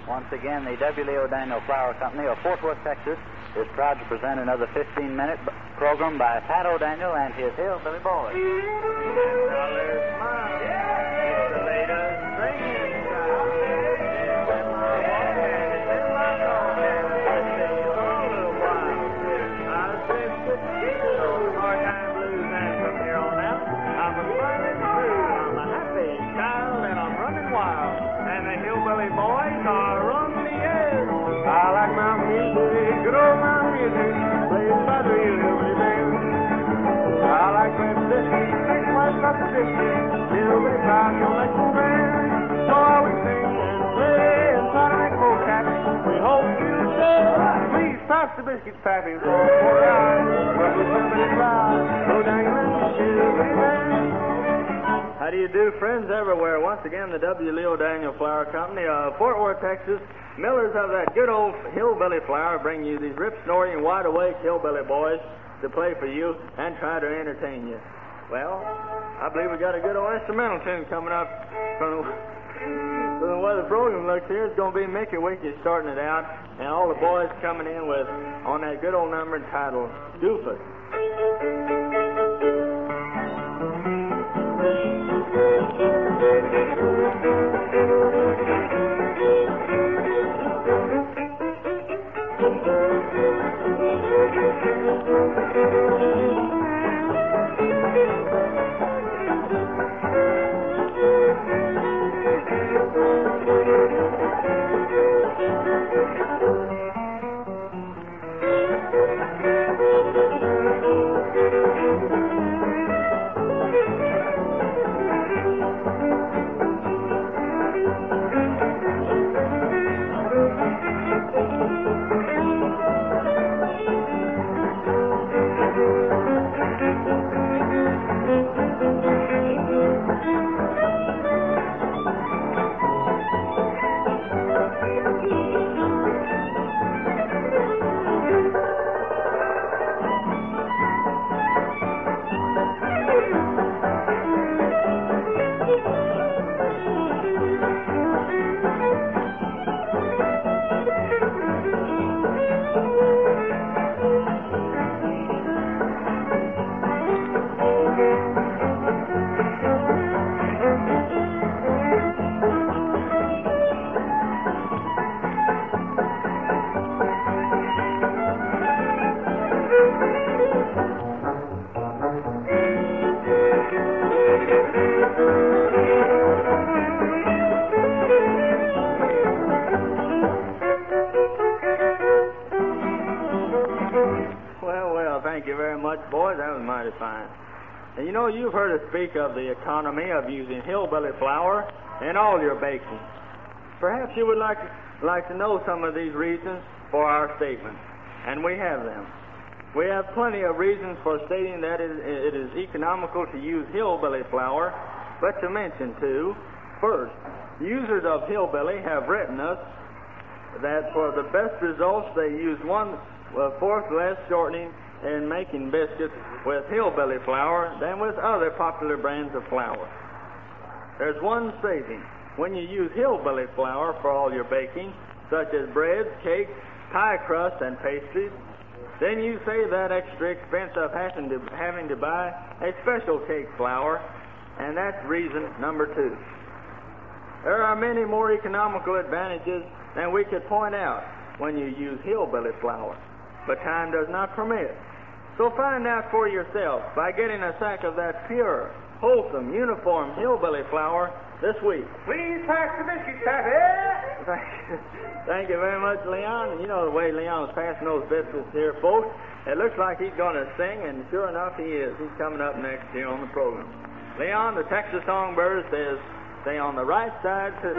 Once again, the W. Leo Daniel Flour Company of Fort Worth, Texas, is proud to present another 15-minute program by Pat O'Daniel and his Hillbilly Boys. Now let's smile. It's the latest singing style. It's in my heart and it's in my song, and I sing it all a little while. I'll sing the those hard time blues, and from here on out, I'm a smiling through. I'm a happy child and I'm running wild, and the Hillbilly Boys are on the air. I like my music, good old my music, played by the Hillbilly Band. I like red biscuits, thick white cup of biscuits, Hillbilly Flour Collection Band. So we sing and play and try to make folks happy. We hope you stay. Please pass the biscuit papping for us. Russell Hillbilly Flour, O'Daniel and the Hillbilly Band. How do you do, friends everywhere? Once again, the W. Leo Daniel Flour Company of Fort Worth, Texas. Millers of that good old hillbilly flour bring you these rip-snorting, wide-awake hillbilly boys to play for you and try to entertain you. Well, I believe we got a good old instrumental tune coming up from the way the program looks here. It's going to be Mickey Wicky starting it out, and all the boys coming in with on that good old number entitled Doofus. Thank you very much, boys. That was mighty fine. And you know, you've heard us speak of the economy of using hillbilly flour in all your baking. Perhaps you would like to know some of these reasons for our statement, and we have them. We have plenty of reasons for stating that it is economical to use hillbilly flour, but to mention two. First, users of hillbilly have written us that for the best results they use 1/4 less shortening in making biscuits with hillbilly flour than with other popular brands of flour. There's one saving. When you use hillbilly flour for all your baking, such as breads, cakes, pie crust, and pastries, then you save that extra expense of having to buy a special cake flour, and that's reason number two. There are many more economical advantages than we could point out when you use hillbilly flour, but time does not permit. So find out for yourself by getting a sack of that pure, wholesome, uniform hillbilly flour this week. Please pass the biscuits, Pappy. Thank you very much, Leon. And you know the way Leon's passing those biscuits here, folks. It looks like he's going to sing, and sure enough, he is. He's coming up next here on the program. Leon, the Texas Songbird, says, stay on the right side to...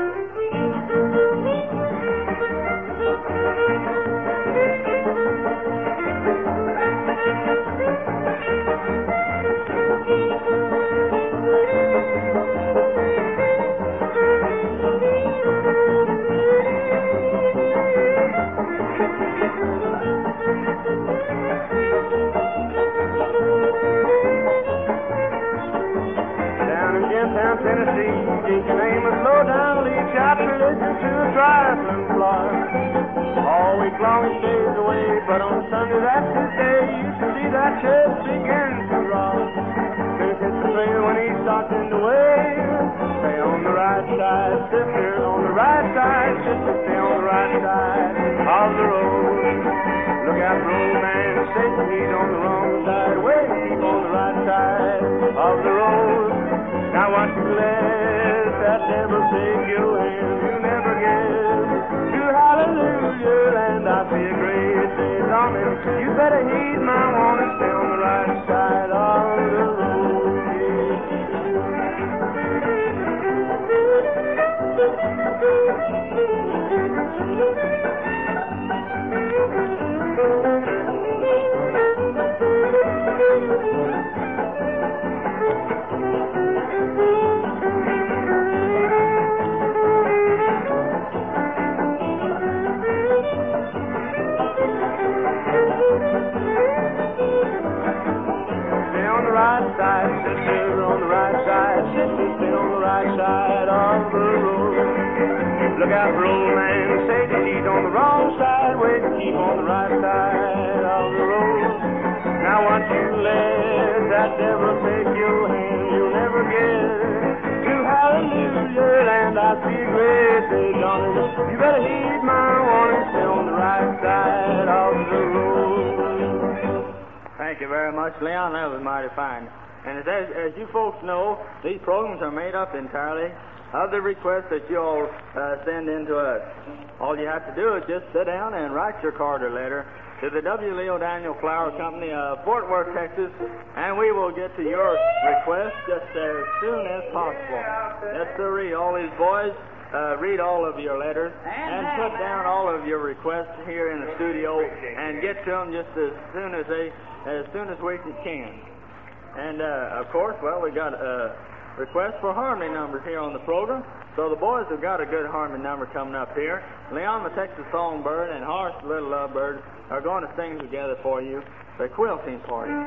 Tennessee, Deacon Amos Lowdown leads out religion to a trifling fly. All week long he stays away, but on Sunday that's his day. You should see that church begin to rock. It's the player when he starts in the way. Stay on the right side, sister, on the right side, sister, stay on the right side of the road. Look out for old man Satan, he's on the wrong side. Wait, keep on the right side of the road. Now once you let that devil take your hand, you never get to hallelujah, and I see a great day dawning. You better heed my warning, stay on the right side of the road. Look out for old man Satan, he's on the wrong side. Wait, keep on the right side of the road. Now once you let that devil take your hand, you'll never get to hallelujah, and I see a great day dawning. You better heed my warning, stay on the right side of the road. Thank you very much, Leon. That was mighty fine. And as you folks know, these programs are made up entirely of the requests that you all send in to us. All you have to do is just sit down and write your card or letter to the W. Leo Daniel Flower Company of Fort Worth, Texas, and we will get to your request just as soon as possible. Yes, sir. All these boys read all of your letters and put down all of your requests here in the studio and get to them just as soon as we can. And of course, well, we got request for harmony numbers here on the program. So the boys have got a good harmony number coming up here. Leon the Texas Songbird and Horace the Little Lovebird are going to sing together for you. They're quilting for you.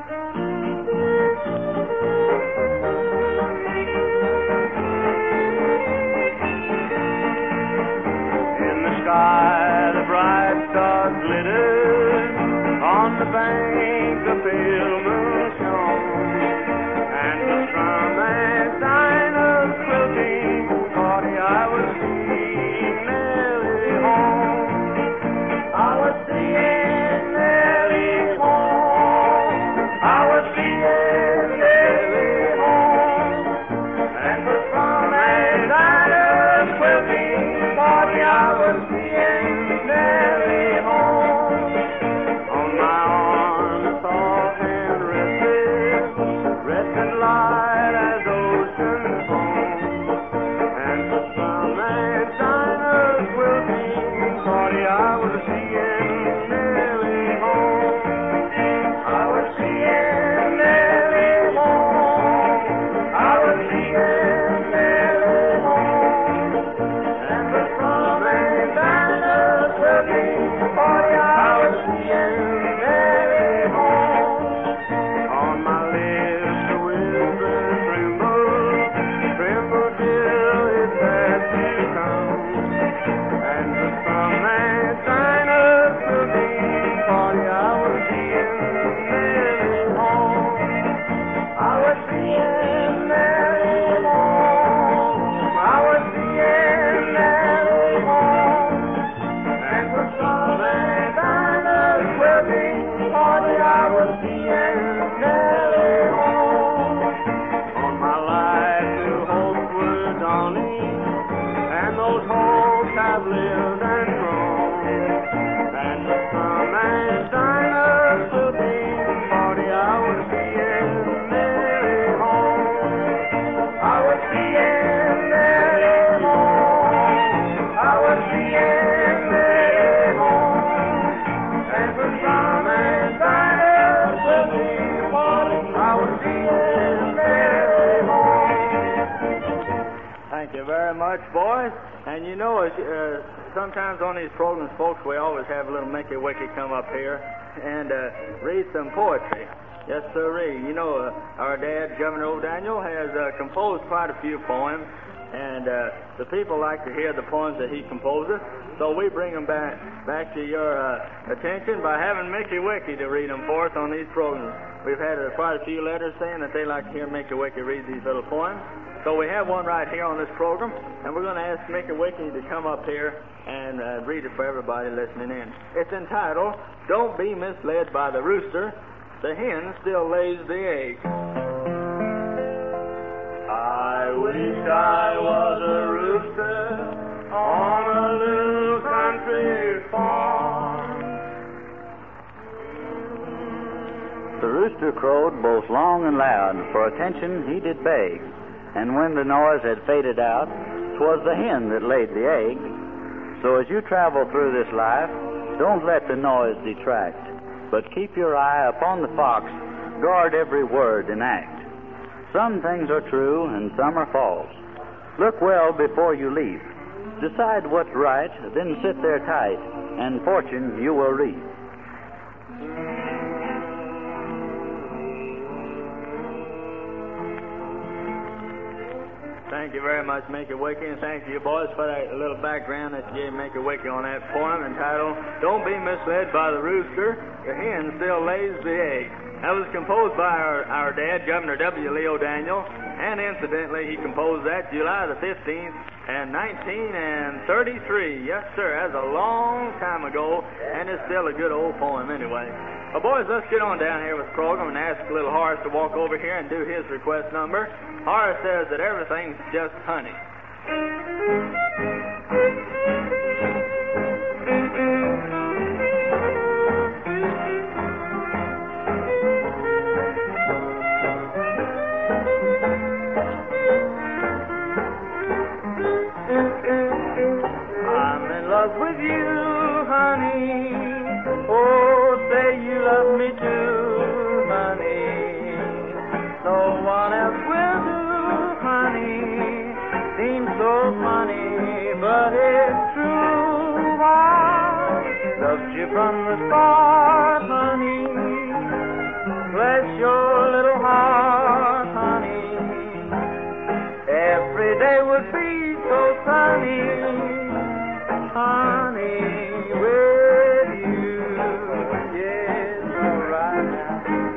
In the sky the bright stars glittered, on the bank the pale moon shone, and the strum and sign of quilting party I was seeing Nellie home. I was seeing Nellie home. I was seeing Nellie home. And the strum and sign of quilting party I was seeing Nellie home. On my arm the soft hand rested light as ocean foam, and the strum and sign of quilting party I was seeing Nellie home. I was seeing Nellie home. I was seeing Nellie home, and the strum and sign of quilting party I was seeing Nellie home. On my lips the whisper tremble till it has to come, and the strum and sign of quilting party I was seeing Nellie home. I was seeing Nellie home. I was seeing Nellie home, and the strum and sign of quilting party I was seeing Nellie home. On my life new hopes were dawning, and those hopes have lived and grown, and the strum and sign of quilting party I was seeing Nellie home. I was seeing Nellie home. I was seeing Nellie home, and the strum and sign of quilting party I was seeing Nellie home. Thank you very much, boys. And you know, sometimes on these programs, folks, we always have a little Mickey Wicky come up here and read some poetry. Yes, sir. You know, our dad, Governor O'Daniel, has composed quite a few poems and the people like to hear the poems that he composes, so we bring them back to your attention by having Mickey Wicky to read them for us on these programs. We've had quite a few letters saying that they like to hear Mickey Wicky read these little poems. So we have one right here on this program, and we're going to ask Mickey Wicky to come up here and read it for everybody listening in. It's entitled, Don't Be Misled by the Rooster, the Hen Still Lays the Egg. I wish I was a rooster on a little country farm. The rooster crowed both long and loud, for attention he did beg. And when the noise had faded out, 'twas the hen that laid the egg. So as you travel through this life, don't let the noise detract, but keep your eye upon the fox, guard every word and act. Some things are true and some are false. Look well before you leap. Decide what's right, then sit there tight, and fortune you will reap. Thank you very much, Mickey Wicky, and thank you, boys, for that little background that you gave Mickey Wicky on that poem entitled, Don't Be Misled by the Rooster, the Hen Still Lays the Egg. That was composed by our dad, Governor W. Leo Daniel, and incidentally, he composed that July the 15th and 1933. Yes, sir, that's a long time ago, and it's still a good old poem anyway. Well, boys, let's get on down here with the program and ask little Horace to walk over here and do his request number. Horace says that everything's just honey. I'm in love with you, honey. Oh, say you love me too, honey. No one else will do, honey. Seems so funny, but it's true. I loved you from the start, honey. Bless your little heart, honey. Every day would be so sunny, honey, with you. Yes, all right now.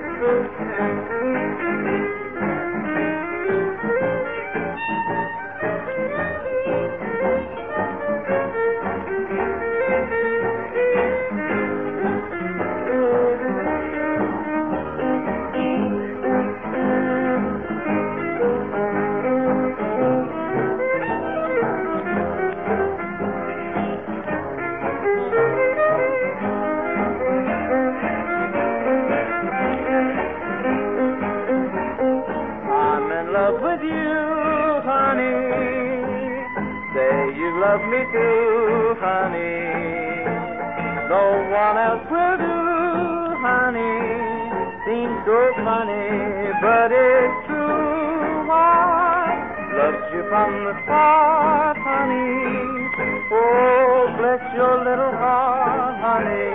Love me too, honey. No one else will do, honey. Seems so funny, but it's true. I loved you from the start, honey. Oh, bless your little heart, honey.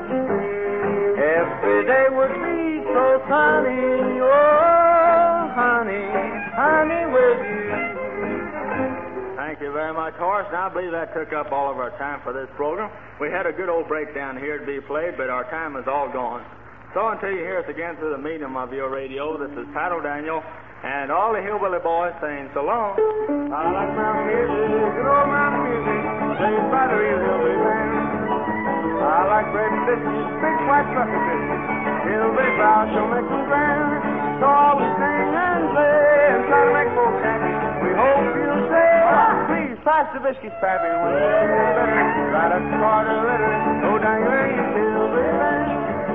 Every day would be so sunny. Oh, honey, honey, with you. Thank you very much, Horace. Now, I believe that took up all of our time for this program. We had a good old breakdown here to be played, but our time is all gone. So until you hear us again through the medium of your radio, this is Paddle Daniel and all the Hillbilly Boys saying so long. I like mountain music, good old mountain music, played by the real Hillbilly band. I like bread and biscuits, big white bucket biscuits, Hillbilly brows shall make them grand. So always sing and play and try to make folks happy. We hope you'll say, please pass the biscuits, Pappy. When you get better, right up the corner, let it go down your lane, Hillbilly band.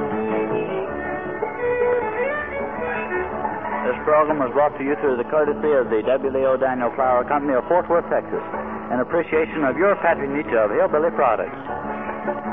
This program was brought to you through the courtesy of the W. Leo Daniel Flour Company of Fort Worth, Texas, in appreciation of your patronage of Hillbilly products.